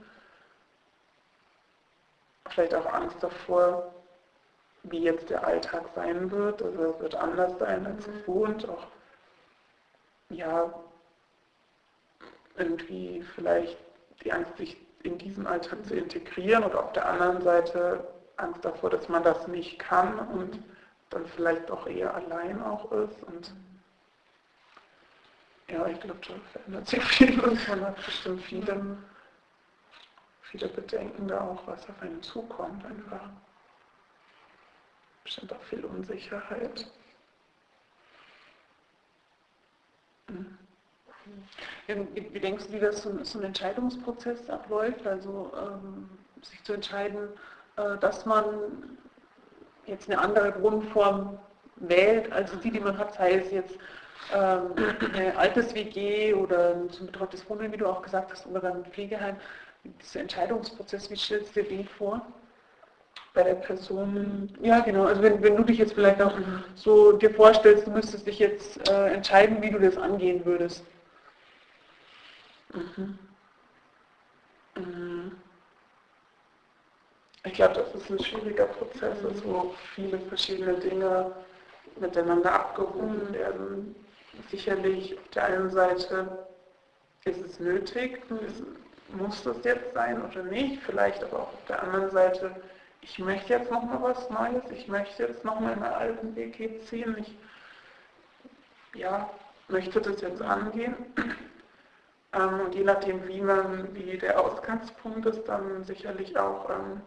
Vielleicht auch Angst davor, wie jetzt der Alltag sein wird. Also es wird anders sein als mhm. gewohnt. Auch ja, irgendwie vielleicht die Angst, sich in diesen Alltag zu integrieren oder auf der anderen Seite Angst davor, dass man das nicht kann und dann vielleicht auch eher allein auch ist. Und ja, ich glaube, da verändert sich viel und man hat bestimmt viele, viele Bedenken da auch, was auf einen zukommt einfach. Bestimmt auch viel Unsicherheit. Mhm. Wie, wie denkst du, wie das so, so ein Entscheidungsprozess abläuft? Also ähm, sich zu entscheiden, äh, dass man jetzt eine andere Wohnform wählt, als die, die man hat, sei es jetzt ähm, eine Alters-W G oder ein betreutes Wohnen, wie du auch gesagt hast, oder dann ein Pflegeheim. Dieser Entscheidungsprozess, wie stellst du dir den vor?
Bei der Person,
ja genau, also wenn, wenn du dich jetzt vielleicht auch mhm. so dir vorstellst, du müsstest dich jetzt äh, entscheiden, wie du das angehen würdest.
Mhm. Mhm. Ich glaube, das ist ein schwieriger Prozess, mhm. wo viele verschiedene Dinge miteinander abgewogen mhm. werden. Sicherlich auf der einen Seite ist es nötig, mhm. ist, muss das jetzt sein oder nicht, vielleicht aber auch auf der anderen Seite, ich möchte jetzt nochmal was Neues, ich möchte jetzt nochmal in einen alten W G ziehen, ich ja, möchte das jetzt angehen. Ähm, und je nachdem, wie man, wie der Ausgangspunkt ist, dann sicherlich auch, ähm,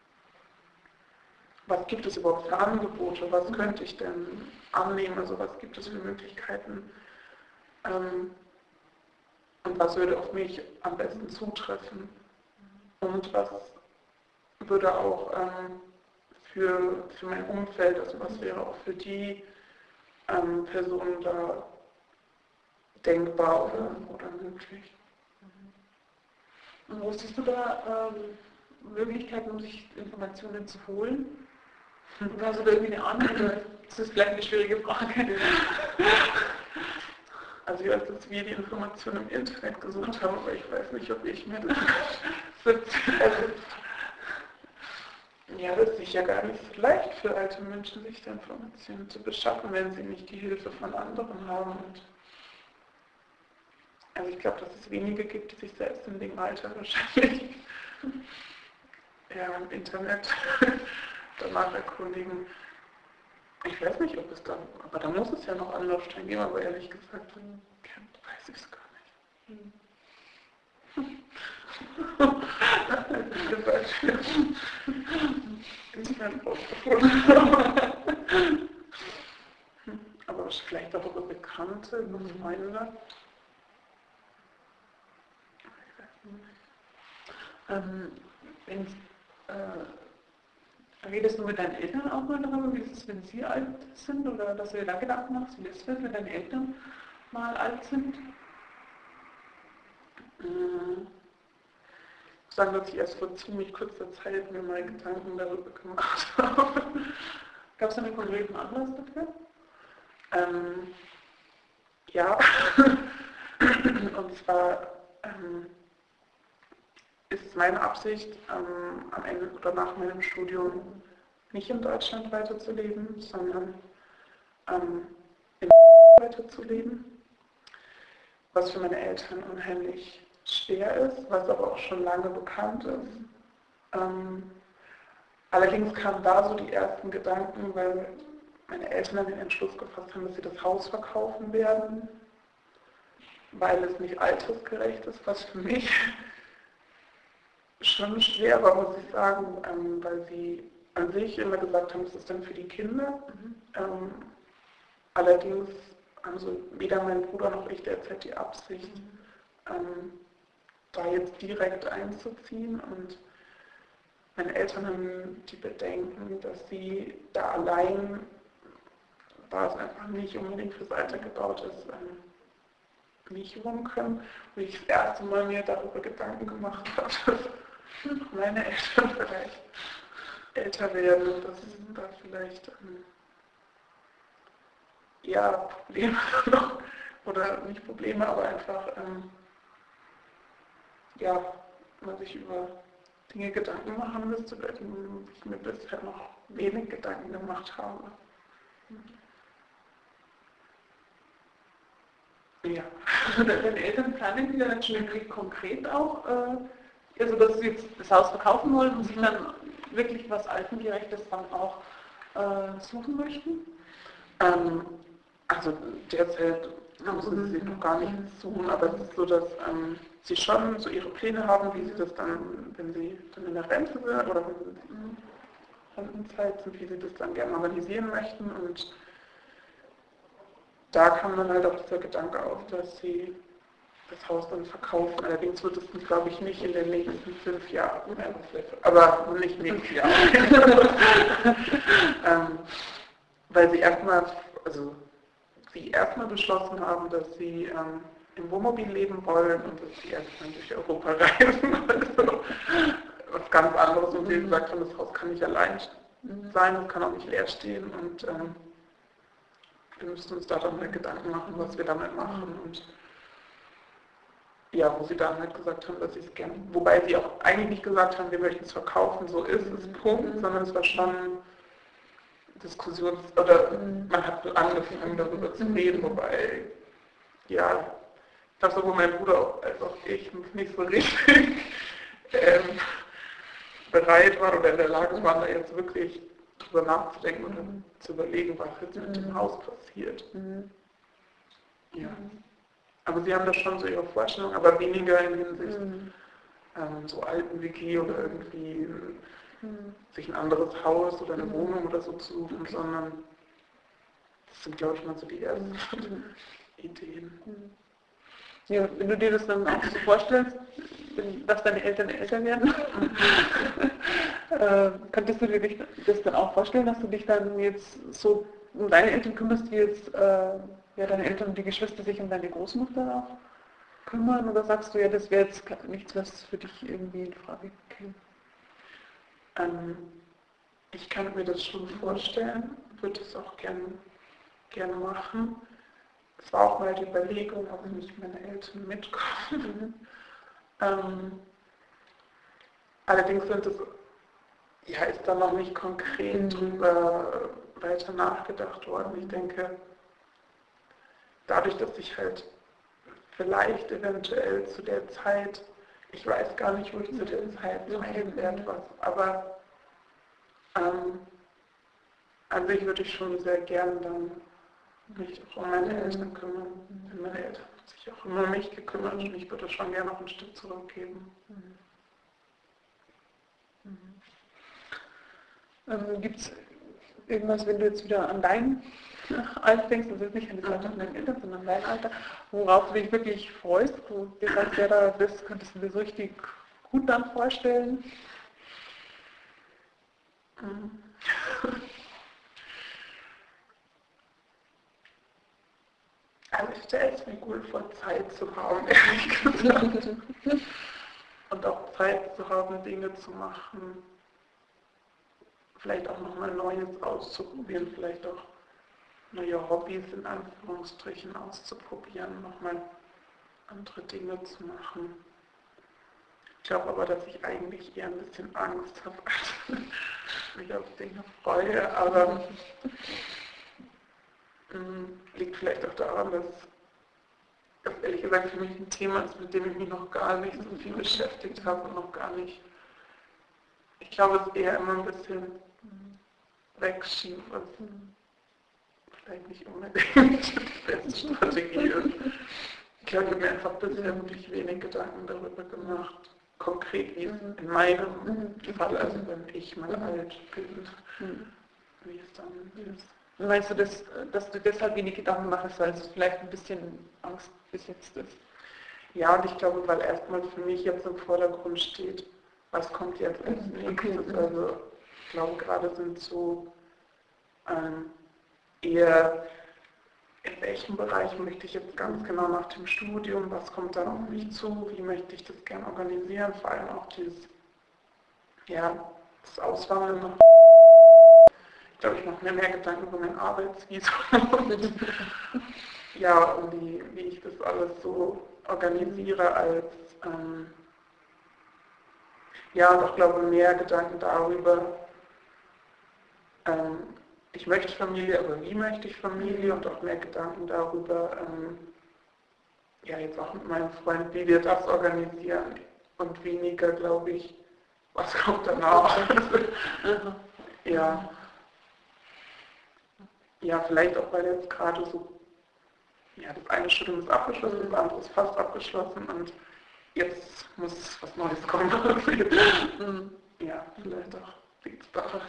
was gibt es überhaupt für Angebote, was könnte ich denn annehmen, also was gibt es für Möglichkeiten ähm, und was würde auf mich am besten zutreffen und was würde auch ähm, für, für mein Umfeld, also was wäre auch für die ähm, Personen da denkbar oder, oder möglich.
Und wo siehst du da ähm, Möglichkeiten, um sich Informationen zu holen? Oder hast du da irgendwie eine Ahnung? Oder ist das vielleicht eine schwierige Frage?
Also ich weiß, dass wir die Informationen im Internet gesucht haben, aber ich weiß nicht, ob ich mir das also, ja, das ist sicher gar nicht so leicht für alte Menschen, sich da Informationen zu beschaffen, wenn sie nicht die Hilfe von anderen haben. Und also ich glaube, dass es wenige gibt, die sich selbst in dem Alter wahrscheinlich ja, im Internet danach erkundigen. Ich weiß nicht, ob es dann, aber da muss es ja noch Anlaufstellen geben, aber ehrlich gesagt, weiß ich es gar nicht. Hm. Beispiel. Internet rausgefunden. Aber vielleicht auch über Bekannte, über Freunde. Ich weiß nicht.
Ähm, wenn, äh, redest du mit deinen Eltern auch mal darüber, wie es ist, wenn sie alt sind? Oder dass du dir da Gedanken machst, wie es wird, wenn deine Eltern mal alt sind?
Ich sagen, dass ich erst vor ziemlich kurzer Zeit mir mal Gedanken darüber gemacht habe.
Gab es einen konkreten Anlass dafür?
Ähm, ja, und zwar ähm, ist es meine Absicht, ähm, am Ende oder nach meinem Studium nicht in Deutschland weiterzuleben, sondern ähm, in weiterzuleben, was für meine Eltern unheimlich schwer ist, was aber auch schon lange bekannt ist. Ähm, allerdings kamen da so die ersten Gedanken, weil meine Eltern den Entschluss gefasst haben, dass sie das Haus verkaufen werden, weil es nicht altersgerecht ist, was für mich schon schwer war, muss ich sagen, ähm, weil sie an sich immer gesagt haben, das ist dann für die Kinder. Mhm. Ähm, allerdings haben so weder mein Bruder noch ich derzeit die Absicht, mhm. ähm, da jetzt direkt einzuziehen, und meine Eltern haben die Bedenken, dass sie da allein, da es einfach nicht unbedingt fürs Alter gebaut ist, ähm, nicht wohnen können. Und ich das erste Mal mir darüber Gedanken gemacht habe, dass meine Eltern vielleicht älter werden und dass da vielleicht ähm, ja, Probleme noch, oder nicht Probleme, aber einfach ähm, ja, man sich über Dinge Gedanken machen müsste, über die ich mir bisher noch wenig Gedanken gemacht habe. Ja.
Also deine Eltern planen die dann schon wirklich konkret auch, äh, also dass sie jetzt das Haus verkaufen wollen und sich dann wirklich was Altengerechtes dann auch äh, suchen möchten?
Ähm, also derzeit müssen sie noch gar nicht suchen, aber es ist so, dass ähm, sie schon so ihre Pläne haben, wie sie das dann, wenn sie dann in der Rente sind oder wenn sie in Rentenzeit sind, wie sie das dann gerne organisieren möchten. Und da kam dann halt auch dieser Gedanke auf, dass sie das Haus dann verkaufen. Allerdings wird es, glaube ich, nicht in den nächsten fünf Jahren, aber nicht nächstes Jahr. ähm, weil sie erstmal, also sie erstmal beschlossen haben, dass sie ähm, im Wohnmobil leben wollen und dass sie erstmal durch Europa reisen. Also was ganz anderes, und sie gesagt haben, das Haus kann nicht allein sein, es kann auch nicht leer stehen, und ähm, wir müssen uns da dann halt Gedanken machen, was wir damit machen. Und ja, wo sie dann halt gesagt haben, dass sie es gerne, wobei sie auch eigentlich nicht gesagt haben, wir möchten es verkaufen, so ist es, Punkt, sondern es war schon Diskussions, oder man hat angefangen darüber zu reden, wobei, ja, ich glaube, sowohl mein Bruder auch, als auch ich nicht so richtig ähm, bereit waren oder in der Lage waren, da jetzt wirklich drüber nachzudenken oder mhm. zu überlegen, was jetzt mit dem Haus passiert. Mhm. Ja. Aber sie haben da schon so ihre Vorstellung, aber weniger in Hinsicht mhm. ähm, so alten W G oder irgendwie mhm. sich ein anderes Haus oder eine mhm. Wohnung oder so zu suchen, okay. sondern das sind, glaube ich, mal so die ersten mhm. Ideen.
Mhm. Ja, wenn du dir das dann auch so vorstellst, dass deine Eltern älter werden, äh, könntest du dir das dann auch vorstellen, dass du dich dann jetzt so um deine Eltern kümmerst, wie jetzt äh, ja, deine Eltern und die Geschwister sich um deine Großmutter auch kümmern? Oder sagst du, ja, das wäre jetzt nichts, was für dich irgendwie in Frage käme?
Ähm, ich kann mir das schon vorstellen, würde es auch gerne gerne machen. Es war auch mal die Überlegung, ob nicht meine Eltern mitkommen. ähm, allerdings sind es, ja, ist da noch nicht konkret drüber weiter nachgedacht worden. Ich denke, dadurch, dass ich halt vielleicht eventuell zu der Zeit, ich weiß gar nicht, wo ich zu der Zeit sein werde, was, aber ähm, an sich würde ich schon sehr gern dann mich auch um meine Eltern kümmern. Denn meine Eltern haben sich auch immer um mich gekümmert und ich würde schon gerne noch ein Stück zurückgeben.
Ähm, Gibt es irgendwas, wenn du jetzt wieder an dein Alter denkst, also nicht an das Alter von deinen Eltern, sondern an dein Alter, worauf du dich wirklich freust, wo du dir sagst, ja, da, das könntest du dir so richtig gut dann vorstellen?
Also ich stelle es mir gut vor, Zeit zu haben, ehrlich gesagt. Und auch Zeit zu haben, Dinge zu machen. Vielleicht auch nochmal Neues auszuprobieren, vielleicht auch neue Hobbys in Anführungsstrichen auszuprobieren, nochmal andere Dinge zu machen. Ich glaube aber, dass ich eigentlich eher ein bisschen Angst habe, als mich auf Dinge freue, aber mh, liegt vielleicht auch daran, dass das ehrlich gesagt für mich ein Thema ist, mit dem ich mich noch gar nicht so viel beschäftigt habe und noch gar nicht, ich glaube, es ist eher immer ein bisschen wegschieben, was vielleicht nicht unbedingt die beste Strategie ist. Ich glaube, ich habe mir einfach bisher wirklich wenig Gedanken darüber gemacht, konkret wie es in meinem Fall, also wenn ich mal alt bin, wie es dann ist.
Meinst du, dass, dass du deshalb wenig Gedanken machst, weil es vielleicht ein bisschen Angst besetzt ist?
Ja, und ich glaube, weil erstmal für mich jetzt im Vordergrund steht, was kommt jetzt als nächstes. Also ich glaube, gerade sind so ähm, eher, in welchem Bereich möchte ich jetzt ganz genau nach dem Studium, was kommt dann auf mich zu, wie möchte ich das gerne organisieren, vor allem auch dieses, ja, das Auswandern nach. Ich glaube, ich mache mir mehr Gedanken über mein Arbeitsvisum und ja, und wie, wie ich das alles so organisiere als ähm, ja, und auch glaube mehr Gedanken darüber, ähm, ich möchte Familie, aber wie möchte ich Familie und auch mehr Gedanken darüber, ähm, ja, jetzt auch mit meinem Freund, wie wir das organisieren und weniger, glaube ich, was kommt danach. ja. Ja, vielleicht auch, weil jetzt gerade so, ja, das eine Studium ist abgeschlossen, das andere ist fast abgeschlossen und jetzt muss was Neues kommen. ja, vielleicht auch liegt es daran.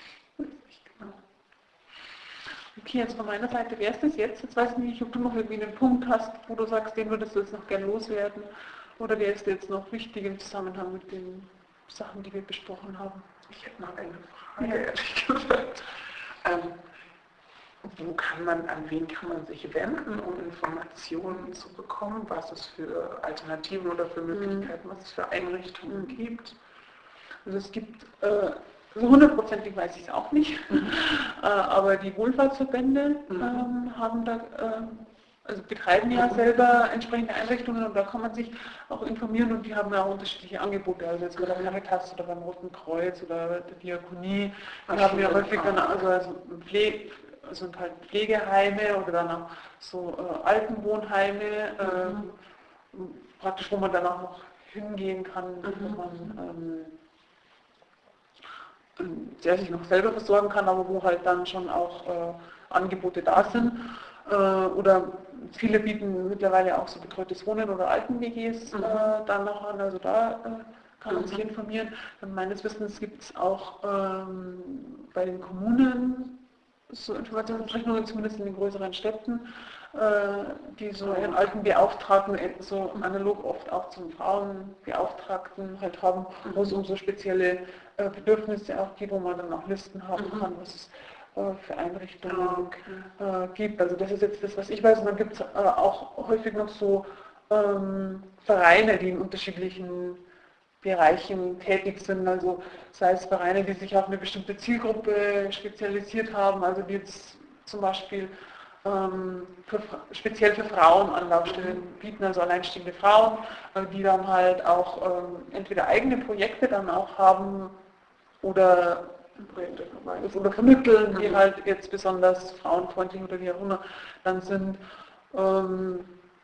Okay, jetzt von meiner Seite wäre es das jetzt. Jetzt weiß ich nicht, ob du noch irgendwie einen Punkt hast, wo du sagst, den würdest du jetzt noch gern loswerden. Oder wäre es dir jetzt noch wichtig im Zusammenhang mit den Sachen, die wir besprochen haben?
Ich hätte noch eine Frage, ja. ehrlich gesagt. Ähm, wo kann man, an wen kann man sich wenden, um Informationen zu bekommen, was es für Alternativen oder für Möglichkeiten, was es für Einrichtungen mhm. gibt?
Also es gibt, äh, so hundertprozentig weiß ich es auch nicht, mhm. äh, aber die Wohlfahrtsverbände mhm. ähm, haben da, äh, also betreiben ja selber entsprechende Einrichtungen und da kann man sich auch informieren und die haben ja auch unterschiedliche Angebote, also jetzt bei der Caritas oder beim Roten Kreuz oder der Diakonie, die haben ja häufig dann also, also Pflege, also halt Pflegeheime oder dann auch so äh, Altenwohnheime, äh, praktisch wo man dann auch noch hingehen kann, mhm. wo man ähm, der sich noch selber versorgen kann, aber wo halt dann schon auch äh, Angebote da sind. Äh, oder viele bieten mittlerweile auch so betreutes Wohnen oder Alten-W Gs äh, dann noch an, also da äh, kann man sich informieren. Dann meines Wissens gibt es auch ähm, bei den Kommunen so Informationsrechnungen, zumindest in den größeren Städten, äh, die so ihren alten Beauftragten, so analog oft auch zum Frauenbeauftragten halt haben, wo es um so spezielle äh, Bedürfnisse auch geht, wo man dann auch Listen haben kann, was es äh, für Einrichtungen äh, gibt. Also das ist jetzt das, was ich weiß. Und dann gibt es äh, auch häufig noch so ähm, Vereine, die in unterschiedlichen Bereichen tätig sind, also sei es Vereine, die sich auf eine bestimmte Zielgruppe spezialisiert haben, also die jetzt zum Beispiel ähm, für, speziell für Frauen Anlaufstellen bieten, also alleinstehende Frauen, äh, die dann halt auch ähm, entweder eigene Projekte dann auch haben oder Projekte oder vermitteln, die halt jetzt besonders frauenfreundlich oder wie auch immer dann sind. Ähm,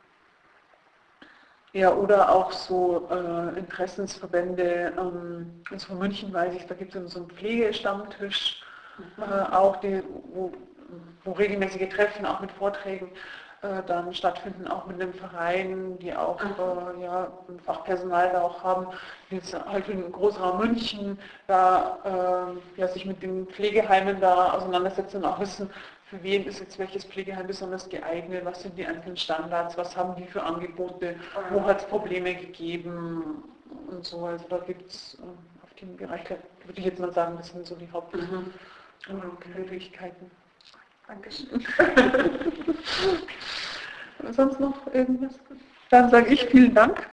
Ja, oder auch so äh, Interessensverbände, ähm, also von München weiß ich, da gibt es so einen Pflegestammtisch, äh, auch die, wo, wo regelmäßige Treffen auch mit Vorträgen äh, dann stattfinden, auch mit einem Verein, die auch äh, ja, ein Fachpersonal da auch haben, die jetzt halt in Großraum München da äh, ja, sich mit den Pflegeheimen da auseinandersetzen und auch wissen, für wen ist jetzt welches Pflegeheim besonders geeignet, was sind die einzelnen Standards, was haben die für Angebote, wo hat es Probleme gegeben und so. Also da gibt es äh, auf dem Bereich, würde ich jetzt mal sagen, das sind so die Hauptmöglichkeiten. Dankeschön. Sonst noch irgendwas? Dann sage ich vielen Dank.